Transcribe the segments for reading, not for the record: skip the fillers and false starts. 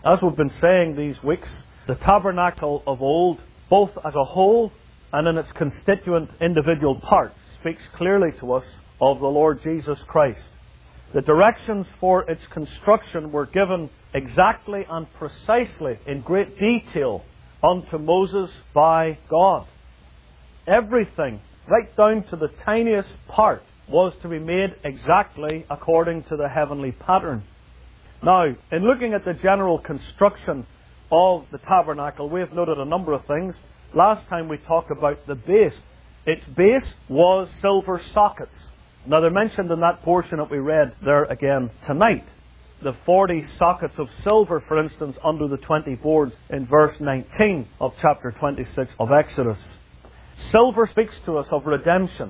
As we've been saying these weeks, the tabernacle of old, both as a whole and in its constituent individual parts, speaks clearly to us of the Lord Jesus Christ. The directions for its construction were given exactly and precisely in great detail unto Moses by God. Everything, right down to the tiniest part, was to be made exactly according to the heavenly pattern. Now, in looking at the general construction of the tabernacle, we have noted a number of things. Last time we talked about the base. Its base was silver sockets. Now, they're mentioned in that portion that we read there again tonight. The 40 sockets of silver, for instance, under the 20 boards in verse 19 of chapter 26 of Exodus. Silver speaks to us of redemption.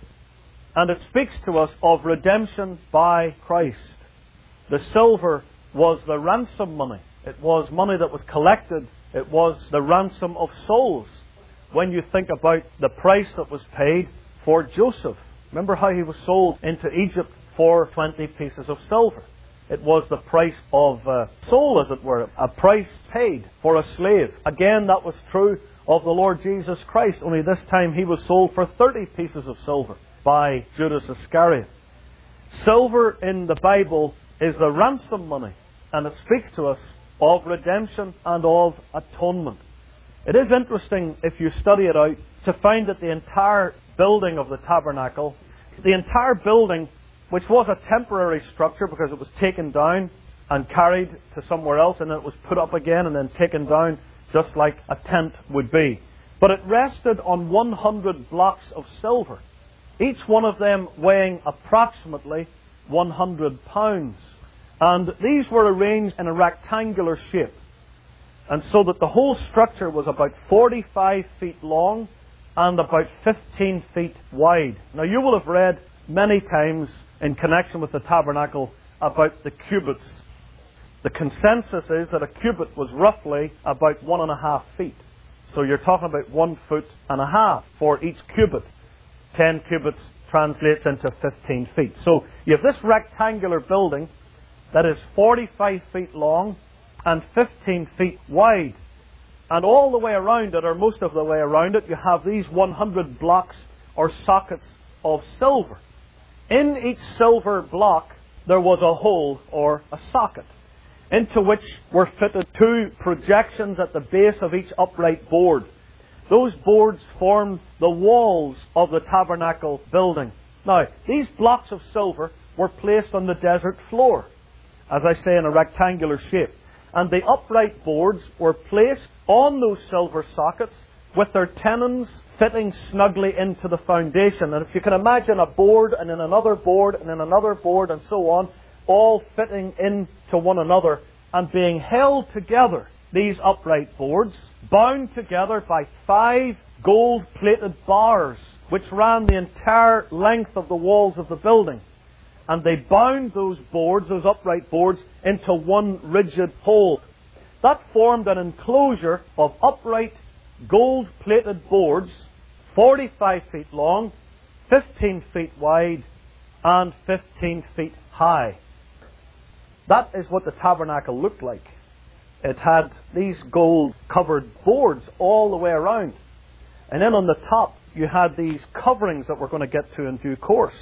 And it speaks to us of redemption by Christ. The silver was the ransom money. It was money that was collected. It was the ransom of souls. When you think about the price that was paid for Joseph. Remember how he was sold into Egypt for 20 pieces of silver. It was the price of a soul, as it were. A price paid for a slave. Again, that was true of the Lord Jesus Christ. Only this time he was sold for 30 pieces of silver by Judas Iscariot. Silver in the Bible is the ransom money. And it speaks to us of redemption and of atonement. It is interesting, if you study it out, to find that the entire building of the tabernacle, the entire building, which was a temporary structure because it was taken down and carried to somewhere else, and then it was put up again and then taken down, just like a tent would be. But it rested on 100 blocks of silver, each one of them weighing approximately 100 pounds. And these were arranged in a rectangular shape. And so that the whole structure was about 45 feet long and about 15 feet wide. Now, you will have read many times in connection with the tabernacle about the cubits. The consensus is that a cubit was roughly about 1.5 feet. So you're talking about 1.5 feet for each cubit. 10 cubits translates into 15 feet. So you have this rectangular building that is 45 feet long and 15 feet wide. And all the way around it, or most of the way around it, you have these 100 blocks or sockets of silver. In each silver block, there was a hole or a socket, into which were fitted 2 projections at the base of each upright board. Those boards formed the walls of the tabernacle building. Now, these blocks of silver were placed on the desert floor, as I say, in a rectangular shape. And the upright boards were placed on those silver sockets with their tenons fitting snugly into the foundation. And if you can imagine a board and then another board and then another board and so on, all fitting into one another and being held together, these upright boards, bound together by 5 gold-plated bars which ran the entire length of the walls of the building. And they bound those boards, those upright boards, into one rigid whole. That formed an enclosure of upright, gold-plated boards, 45 feet long, 15 feet wide, and 15 feet high. That is what the tabernacle looked like. It had these gold-covered boards all the way around. And then on the top, you had these coverings that we're going to get to in due course.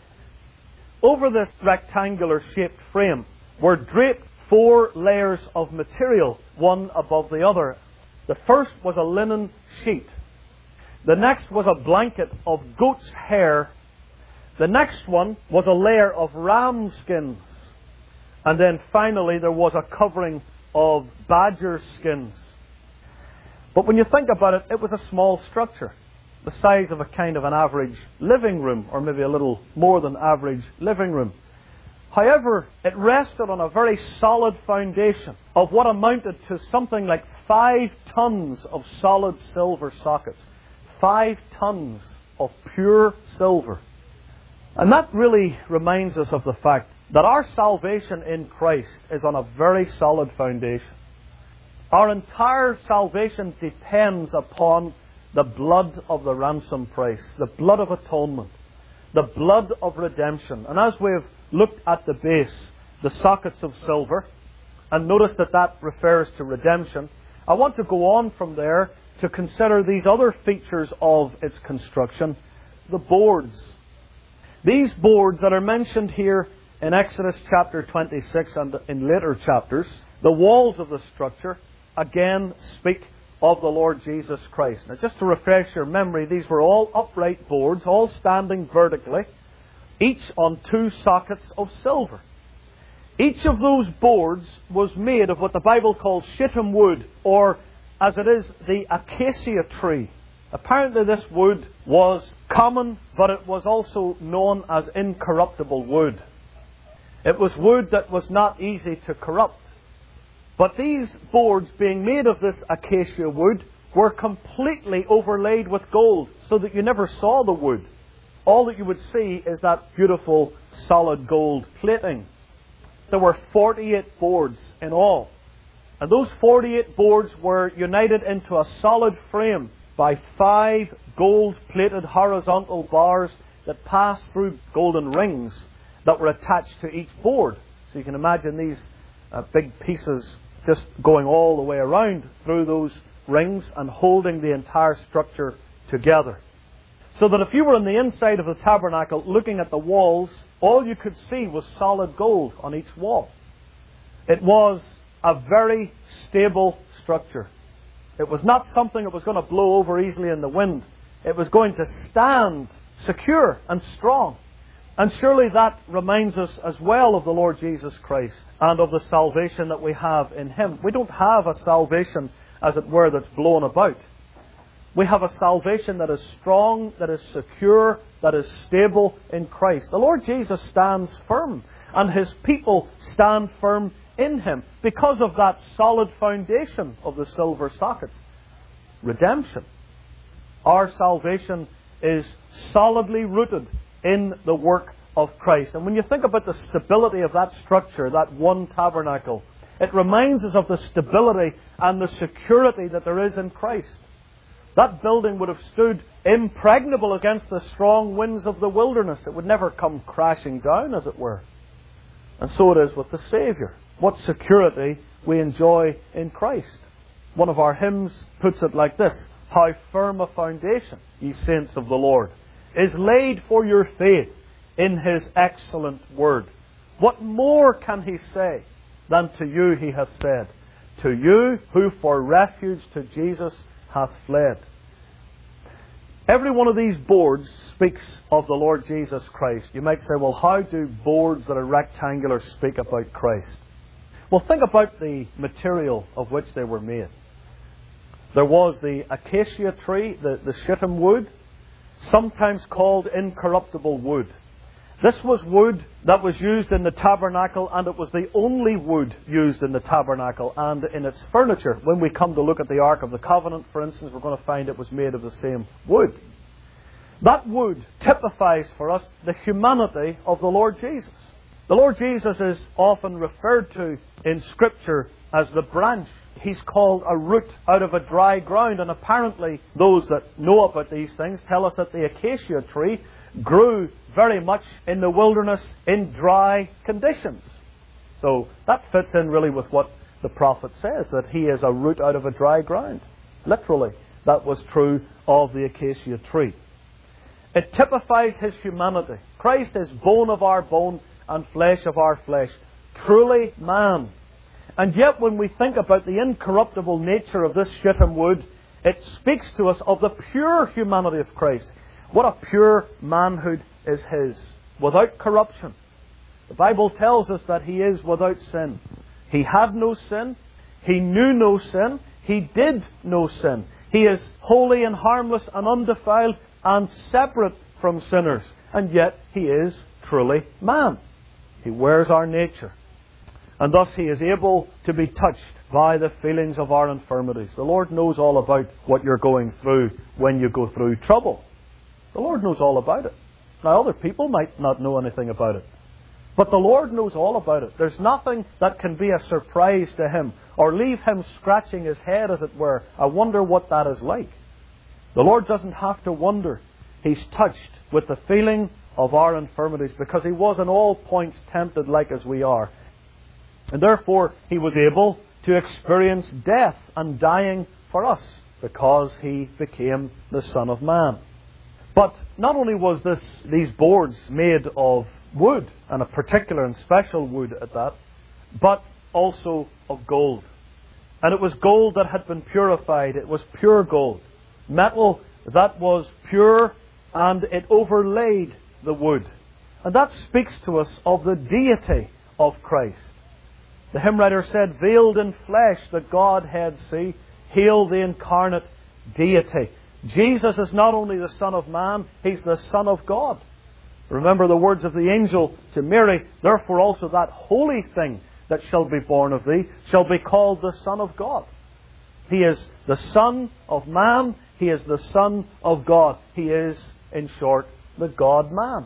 Over this rectangular shaped frame were draped 4 layers of material, one above the other. The first was a linen sheet. The next was a blanket of goat's hair. The next one was a layer of ram skins. And then finally there was a covering of badger skins. But when you think about it, it was a small structure, the size of a kind of an average living room, or maybe a little more than average living room. However, it rested on a very solid foundation of what amounted to something like 5 tons of solid silver sockets. 5 tons of pure silver. And that really reminds us of the fact that our salvation in Christ is on a very solid foundation. Our entire salvation depends upon the blood of the ransom price, the blood of atonement, the blood of redemption. And as we've looked at the base, the sockets of silver, And notice that that refers to redemption. I want to go on from there to consider these other features of its construction, the boards. These boards that are mentioned here in Exodus chapter 26 and in later chapters, the walls of the structure, again speak of the Lord Jesus Christ. Now, just to refresh your memory, these were all upright boards, all standing vertically, each on 2 sockets of silver. Each of those boards was made of what the Bible calls shittim wood, or as it is, the acacia tree. Apparently this wood was common, but it was also known as incorruptible wood. It was wood that was not easy to corrupt. But these boards, being made of this acacia wood, were completely overlaid with gold, so that you never saw the wood. All that you would see is that beautiful solid gold plating. There were 48 boards in all. And those 48 boards were united into a solid frame by 5 gold-plated horizontal bars that passed through golden rings that were attached to each board. So you can imagine these big pieces just going all the way around through those rings and holding the entire structure together. So that if you were on the inside of the tabernacle looking at the walls, all you could see was solid gold on each wall. It was a very stable structure. It was not something that was going to blow over easily in the wind. It was going to stand secure and strong. And surely that reminds us as well of the Lord Jesus Christ and of the salvation that we have in Him. We don't have a salvation, as it were, that's blown about. We have a salvation that is strong, that is secure, that is stable in Christ. The Lord Jesus stands firm, and His people stand firm in Him because of that solid foundation of the silver sockets. Redemption. Our salvation is solidly rooted in the work of Christ. And when you think about the stability of that structure, that one tabernacle, it reminds us of the stability and the security that there is in Christ. That building would have stood impregnable against the strong winds of the wilderness. It would never come crashing down, as it were. And so it is with the Saviour. What security we enjoy in Christ. One of our hymns puts it like this: "How firm a foundation, ye saints of the Lord, is laid for your faith in His excellent word. What more can He say than to you He hath said? To you who for refuge to Jesus hath fled." Every one of these boards speaks of the Lord Jesus Christ. You might say, well, how do boards that are rectangular speak about Christ? Well, think about the material of which they were made. There was the acacia tree, the shittim wood, sometimes called incorruptible wood. This was wood that was used in the tabernacle, and it was the only wood used in the tabernacle and in its furniture. When we come to look at the Ark of the Covenant, for instance, we're going to find it was made of the same wood. That wood typifies for us the humanity of the Lord Jesus. The Lord Jesus is often referred to in Scripture as the branch. He's called a root out of a dry ground, and apparently those that know about these things tell us that the acacia tree grew very much in the wilderness in dry conditions. So that fits in really with what the prophet says, that He is a root out of a dry ground. Literally, that was true of the acacia tree. It typifies His humanity. Christ is bone of our bone and flesh of our flesh. Truly man. And yet when we think about the incorruptible nature of this shittim wood, it speaks to us of the pure humanity of Christ. What a pure manhood is His, without corruption. The Bible tells us that He is without sin. He had no sin. He knew no sin. He did no sin. He is holy and harmless and undefiled and separate from sinners. And yet He is truly man. He wears our nature. And thus He is able to be touched by the feelings of our infirmities. The Lord knows all about what you're going through when you go through trouble. The Lord knows all about it. Now, other people might not know anything about it. But the Lord knows all about it. There's nothing that can be a surprise to Him or leave Him scratching His head, as it were. I wonder what that is like. The Lord doesn't have to wonder. He's touched with the feeling of our infirmities because He was in all points tempted like as we are. And therefore He was able to experience death and dying for us, because He became the Son of Man. But not only was these boards made of wood, and a particular and special wood at that, but also of gold. And it was gold that had been purified. It was pure gold. Metal that was pure, and it overlaid the wood. And that speaks to us of the deity of Christ. The hymn writer said, "Veiled in flesh, the Godhead see, hail the incarnate deity." Jesus is not only the Son of Man, He's the Son of God. Remember the words of the angel to Mary, "Therefore also that holy thing that shall be born of thee shall be called the Son of God." He is the Son of Man. He is the Son of God. He is, in short, the God-man.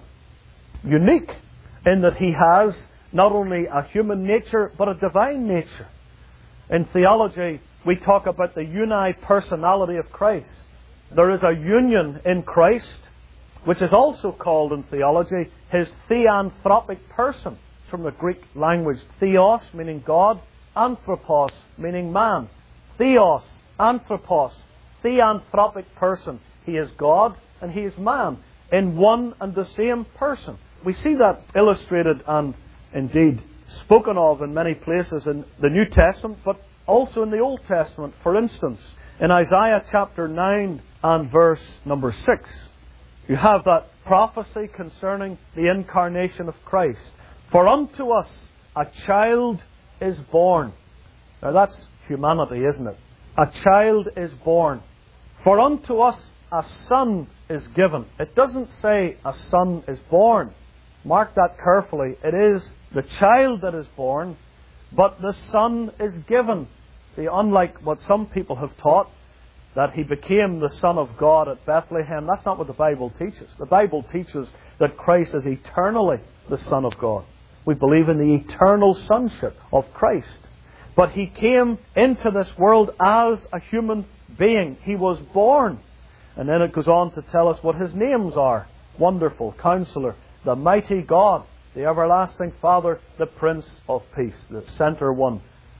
Unique in that He has not only a human nature, but a divine nature. In theology, we talk about the uni-personality of Christ. There is a union in Christ, which is also called in theology His theanthropic person. It's from the Greek language. Theos, meaning God. Anthropos, meaning man. Theos, anthropos, theanthropic person. He is God and He is man in one and the same person. We see that illustrated and indeed spoken of in many places in the New Testament, but also in the Old Testament. For instance, in Isaiah chapter 9 and verse number 6, you have that prophecy concerning the incarnation of Christ. "For unto us a child is born." Now that's humanity, isn't it? A child is born. "For unto us a son is given." It doesn't say a son is born. Mark that carefully. It is the child that is born, but the son is given. See, unlike what some people have taught, that He became the Son of God at Bethlehem, that's not what the Bible teaches. The Bible teaches that Christ is eternally the Son of God. We believe in the eternal sonship of Christ. But He came into this world as a human being. He was born. And then it goes on to tell us what His names are. Wonderful Counselor, the Mighty God, the Everlasting Father, the Prince of Peace. The center one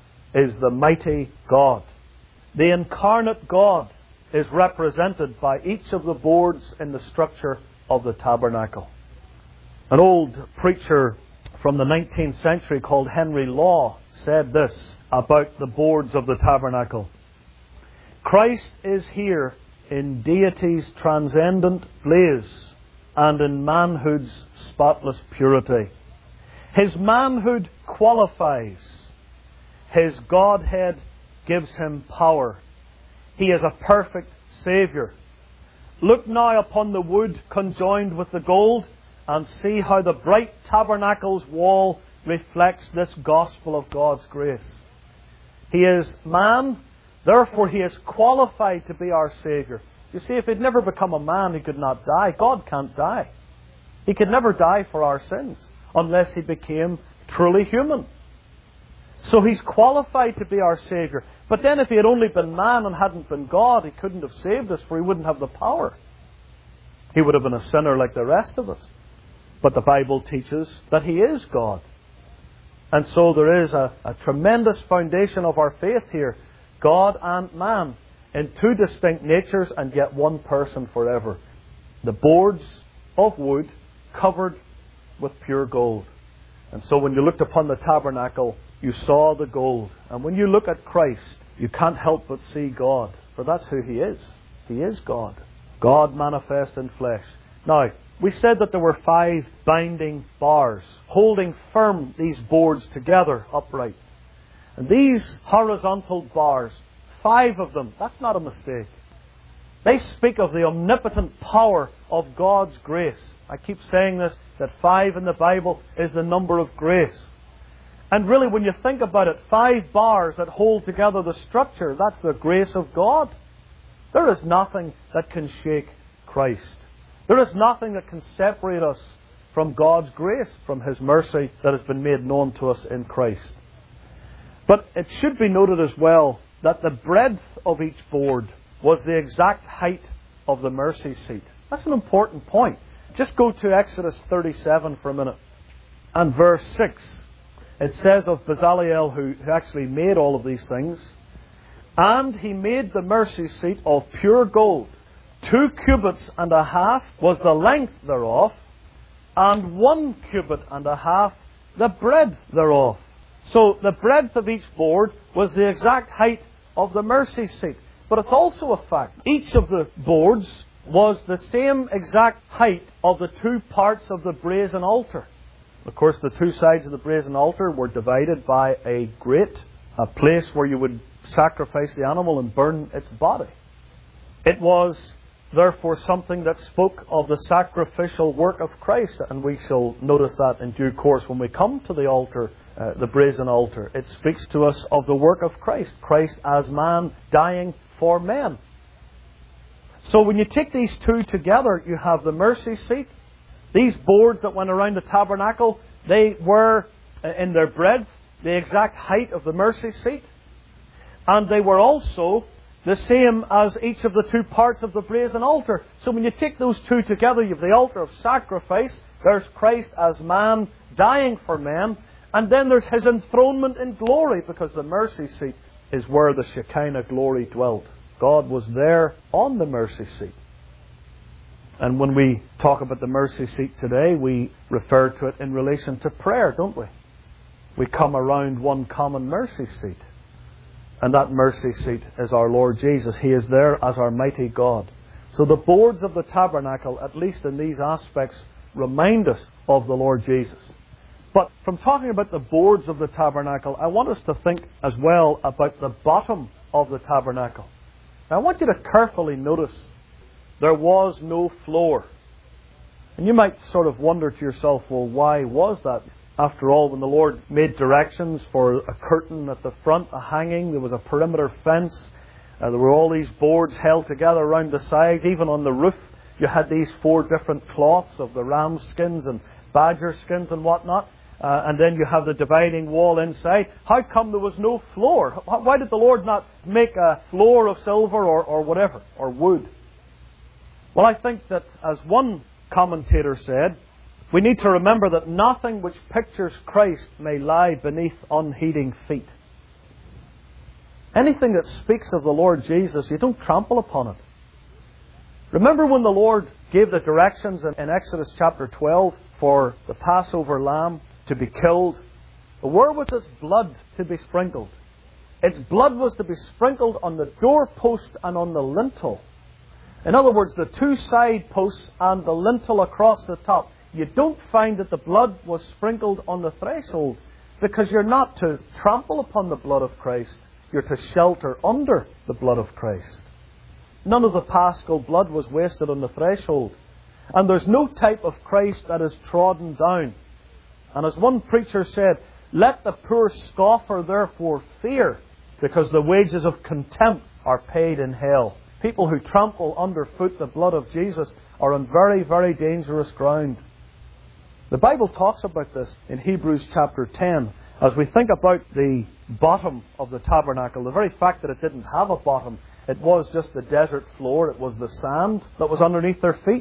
is the Mighty God. The incarnate God is represented by each of the boards in the structure of the tabernacle. An old preacher from the 19th century called Henry Law said this about the boards of the tabernacle: "Christ is here in deity's transcendent blaze and in manhood's spotless purity. His manhood qualifies. His Godhead gives Him power. He is a perfect Saviour. Look now upon the wood conjoined with the gold, and see how the bright tabernacle's wall reflects this gospel of God's grace. He is man, therefore He is qualified to be our Saviour." You see, if He'd never become a man, He could not die. God can't die. He could never die for our sins unless He became truly human. So He's qualified to be our Saviour. But then if He had only been man and hadn't been God, He couldn't have saved us, for He wouldn't have the power. He would have been a sinner like the rest of us. But the Bible teaches that He is God. And so there is a tremendous foundation of our faith here. God and man in two distinct natures, and yet one person forever. The boards of wood covered with pure gold. And so when you looked upon the tabernacle, you saw the gold. And when you look at Christ, you can't help but see God. For that's who He is. He is God. God manifest in flesh. Now, we said that there were 5 binding bars holding firm these boards together upright. And these horizontal bars, 5 of them, that's not a mistake. They speak of the omnipotent power of God's grace. I keep saying this, that 5 in the Bible is the number of grace. And really, when you think about it, 5 bars that hold together the structure, that's the grace of God. There is nothing that can shake Christ. There is nothing that can separate us from God's grace, from His mercy that has been made known to us in Christ. But it should be noted as well that the breadth of each board was the exact height of the mercy seat. That's an important point. Just go to Exodus 37 for a minute and verse 6. it says of Bezaleel, who actually made all of these things, and he made the mercy seat of pure gold. 2 cubits and a half was the length thereof, and 1 cubit and a half the breadth thereof. So the breadth of each board was the exact height of the mercy seat. But it's also a fact, each of the boards was the same exact height of the 2 parts of the brazen altar. Of course, the 2 sides of the brazen altar were divided by a grate, a place where you would sacrifice the animal and burn its body. It was therefore something that spoke of the sacrificial work of Christ, and we shall notice that in due course when we come to the altar, the brazen altar. It speaks to us of the work of Christ, Christ as man dying for men. So when you take these 2 together, you have the mercy seat. These boards that went around the tabernacle, they were in their breadth the exact height of the mercy seat, and they were also the same as each of the 2 parts of the brazen altar. So when you take those 2 together, you have the altar of sacrifice, there's Christ as man dying for men, and then there's His enthronement in glory, because the mercy seat is where the Shekinah glory dwelt. God was there on the mercy seat. And when we talk about the mercy seat today, we refer to it in relation to prayer, don't we? We come around one common mercy seat. And that mercy seat is our Lord Jesus. He is there as our mighty God. So the boards of the tabernacle, at least in these aspects, remind us of the Lord Jesus. But from talking about the boards of the tabernacle, I want us to think as well about the bottom of the tabernacle. Now, I want you to carefully notice there was no floor. And you might sort of wonder to yourself, well, why was that? After all, when the Lord made directions for a curtain at the front, a hanging, there was a perimeter fence, there were all these boards held together around the sides. Even on the roof, you had these 4 different cloths of the ram skins and badger skins and whatnot. And then you have the dividing wall inside. How come there was no floor? Why did the Lord not make a floor of silver or whatever, or wood? Well, I think that, as one commentator said, we need to remember that nothing which pictures Christ may lie beneath unheeding feet. Anything that speaks of the Lord Jesus, you don't trample upon it. Remember when the Lord gave the directions in Exodus chapter 12 for the Passover lamb to be killed? Where was its blood to be sprinkled? Its blood was to be sprinkled on the doorpost and on the lintel. In other words, the 2 side posts and the lintel across the top. You don't find that the blood was sprinkled on the threshold, because you're not to trample upon the blood of Christ. You're to shelter under the blood of Christ. None of the paschal blood was wasted on the threshold. And there's no type of Christ that is trodden down. And as one preacher said, let the poor scoffer therefore fear, because the wages of contempt are paid in hell. People who trample underfoot the blood of Jesus are on very, very dangerous ground. The Bible talks about this in Hebrews chapter 10. As we think about the bottom of the tabernacle, the very fact that it didn't have a bottom, it was just the desert floor, it was the sand that was underneath their feet.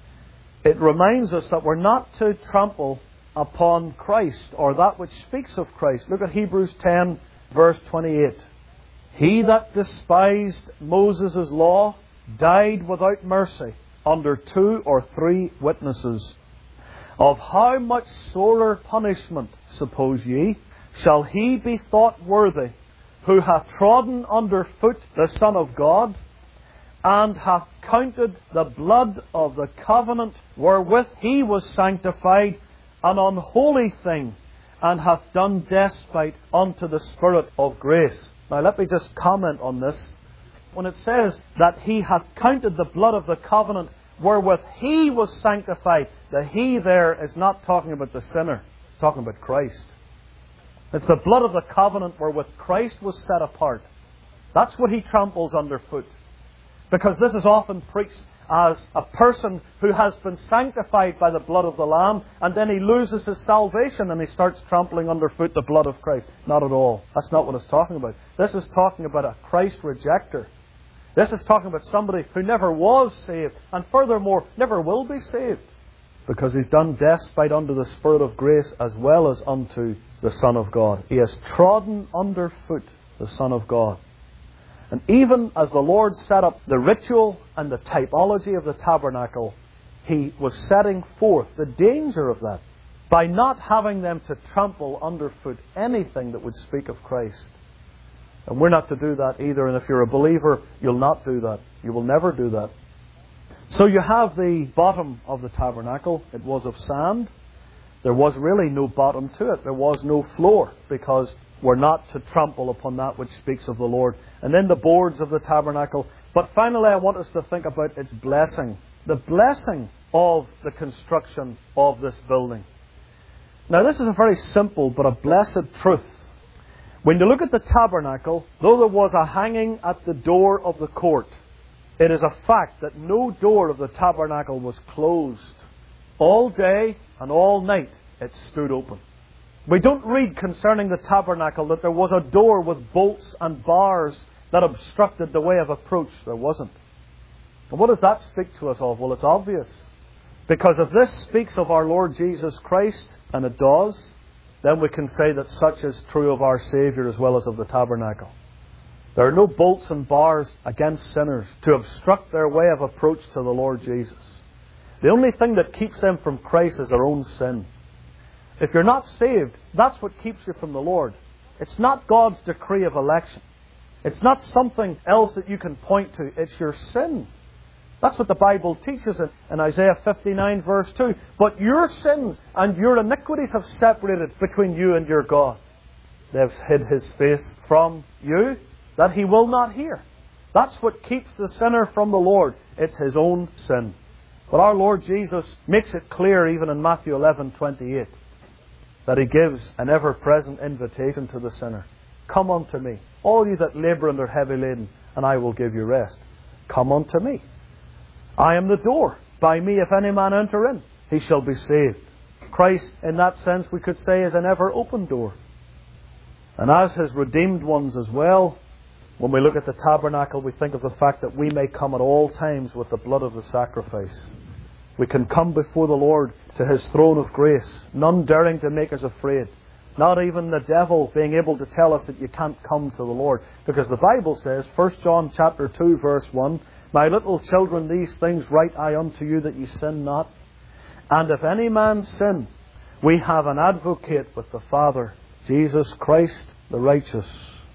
It reminds us that we're not to trample upon Christ, or that which speaks of Christ. Look at Hebrews 10 verse 28. He that despised Moses' law died without mercy under 2 or 3 witnesses. Of how much sorer punishment, suppose ye, shall he be thought worthy, who hath trodden under foot the Son of God, and hath counted the blood of the covenant wherewith he was sanctified an unholy thing, and hath done despite unto the Spirit of grace. Now let me just comment on this. When it says that he hath counted the blood of the covenant wherewith he was sanctified, the he there is not talking about the sinner. It's talking about Christ. It's the blood of the covenant wherewith Christ was set apart. That's what he tramples underfoot. Because this is often preached as a person who has been sanctified by the blood of the Lamb, and then he loses his salvation and he starts trampling underfoot the blood of Christ. Not at all. That's not what it's talking about. This is talking about a Christ rejecter. This is talking about somebody who never was saved, and furthermore, never will be saved, because he's done despite unto the Spirit of grace as well as unto the Son of God. He has trodden underfoot the Son of God. And even as the Lord set up the ritual and the typology of the tabernacle, He was setting forth the danger of that by not having them to trample underfoot anything that would speak of Christ. And we're not to do that either. And if you're a believer, you'll not do that. You will never do that. So you have the bottom of the tabernacle. It was of sand. There was really no bottom to it. There was no floor, because we're not to trample upon that which speaks of the Lord. And then the boards of the tabernacle. But finally, I want us to think about its blessing. The blessing of the construction of this building. Now, this is a very simple but a blessed truth. When you look at the tabernacle, though there was a hanging at the door of the court, it is a fact that no door of the tabernacle was closed. All day and all night it stood open. We don't read concerning the tabernacle that there was a door with bolts and bars that obstructed the way of approach. There wasn't. And what does that speak to us of? Well, it's obvious. Because if this speaks of our Lord Jesus Christ, and it does, then we can say that such is true of our Saviour as well as of the tabernacle. There are no bolts and bars against sinners to obstruct their way of approach to the Lord Jesus. The only thing that keeps them from Christ is their own sin. If you're not saved, that's what keeps you from the Lord. It's not God's decree of election. It's not something else that you can point to. It's your sin. That's what the Bible teaches in Isaiah 59 verse 2. But your sins and your iniquities have separated between you and your God. They have hid His face from you, that He will not hear. That's what keeps the sinner from the Lord. It's his own sin. But our Lord Jesus makes it clear even in Matthew 11:28 that He gives an ever-present invitation to the sinner. Come unto me, all you that labour and are heavy laden, and I will give you rest. Come unto me. I am the door. By me, if any man enter in, he shall be saved. Christ, in that sense, we could say, is an ever-open door. And as His redeemed ones as well, when we look at the tabernacle, we think of the fact that we may come at all times with the blood of the sacrifice. We can come before the Lord to His throne of grace, none daring to make us afraid. Not even the devil being able to tell us that you can't come to the Lord. Because the Bible says, 1 John chapter 2 verse 1, My little children, these things write I unto you, that ye sin not. And if any man sin, we have an advocate with the Father, Jesus Christ the righteous.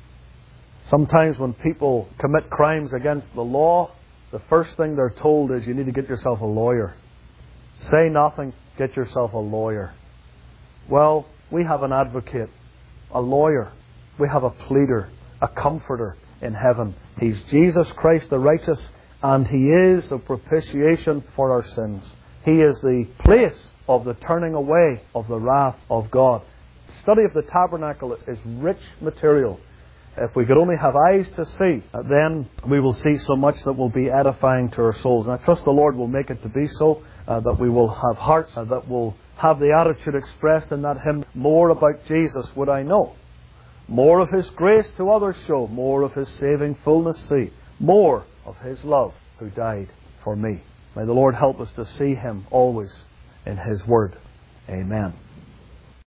Sometimes when people commit crimes against the law, the first thing they're told is you need to get yourself a lawyer. Say nothing, get yourself a lawyer. Well, we have an advocate, a lawyer. We have a pleader, a comforter in heaven. He's Jesus Christ the righteous, and He is the propitiation for our sins. He is the place of the turning away of the wrath of God. The study of the tabernacle is rich material. If we could only have eyes to see, then we will see so much that will be edifying to our souls. And I trust the Lord will make it to be so, that we will have hearts that will have the attitude expressed in that hymn, more about Jesus would I know. More of His grace to others show, more of His saving fullness see, more of His love who died for me. May the Lord help us to see Him always in His Word. Amen.